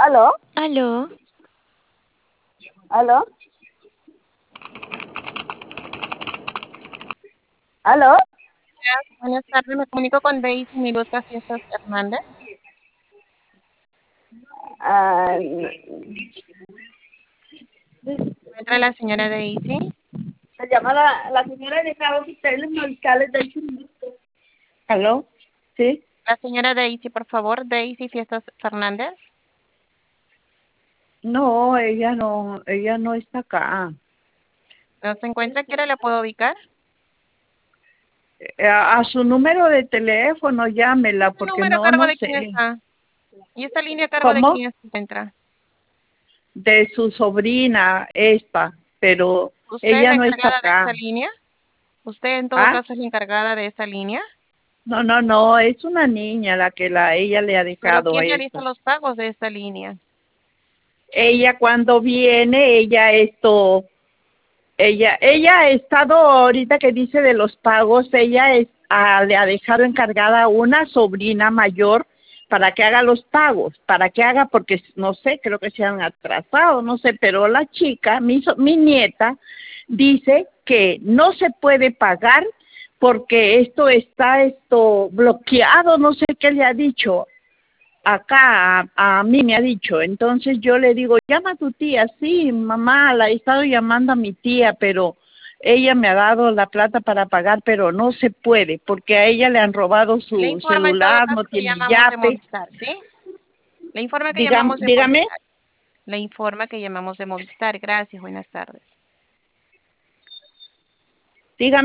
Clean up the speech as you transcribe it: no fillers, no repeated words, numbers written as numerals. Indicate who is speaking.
Speaker 1: ¿Aló?
Speaker 2: Aló,
Speaker 1: ¿Aló? ¿Aló?
Speaker 3: Buenas tardes, me comunico con Daisy Miluta Fiestas Hernández.
Speaker 1: Ah,
Speaker 3: ¿Encuentra la señora Daisy?
Speaker 1: se llama la señora de Cabo Hoteles Mariscales del Chimbuco. ¿Aló? ¿Sí?
Speaker 3: La señora Daisy, por favor, Daisy Fiestas Fernández.
Speaker 1: No, ella no está acá.
Speaker 3: ¿No se encuentra? ¿Quiere la puedo ubicar?
Speaker 1: A su número de teléfono llámela
Speaker 3: ¿Este
Speaker 1: porque
Speaker 3: número a cargo
Speaker 1: no
Speaker 3: de quién
Speaker 1: sé.
Speaker 3: está? ¿Y esta línea a cargo de
Speaker 1: ¿Cómo?
Speaker 3: quién se encuentra?
Speaker 1: De su sobrina esta, pero
Speaker 3: ¿Usted es
Speaker 1: ella
Speaker 3: la
Speaker 1: no está
Speaker 3: encargada de esta
Speaker 1: acá.
Speaker 3: línea? ¿Usted en todo
Speaker 1: ¿Ah?
Speaker 3: caso es la encargada de esta línea?
Speaker 1: No, es una niña la que ella le ha
Speaker 3: ¿Pero
Speaker 1: dejado
Speaker 3: quién
Speaker 1: a
Speaker 3: realiza
Speaker 1: esta.
Speaker 3: los pagos de esta línea?
Speaker 1: Ella cuando viene, ella ha estado ahorita que dice de los pagos, le ha dejado encargada a una sobrina mayor para que haga los pagos, para que haga, porque no sé, creo que se han atrasado, no sé, pero la chica, mi nieta, dice que no se puede pagar porque esto bloqueado, no sé qué le ha dicho acá a mí me ha dicho. Entonces yo le digo, llama a tu tía. Sí, mamá, la he estado llamando a mi tía, pero ella me ha dado la plata para pagar, pero no se puede porque a ella le han robado
Speaker 3: Le
Speaker 1: su
Speaker 3: informa en todo
Speaker 1: celular,
Speaker 3: caso
Speaker 1: no
Speaker 3: que
Speaker 1: tiene
Speaker 3: llamamos de
Speaker 1: yape.
Speaker 3: Movistar, ¿sí? Le informa que llamamos de
Speaker 1: Dígame,
Speaker 3: Movistar. Le informa que llamamos de Movistar. Gracias, buenas tardes.
Speaker 1: dígame.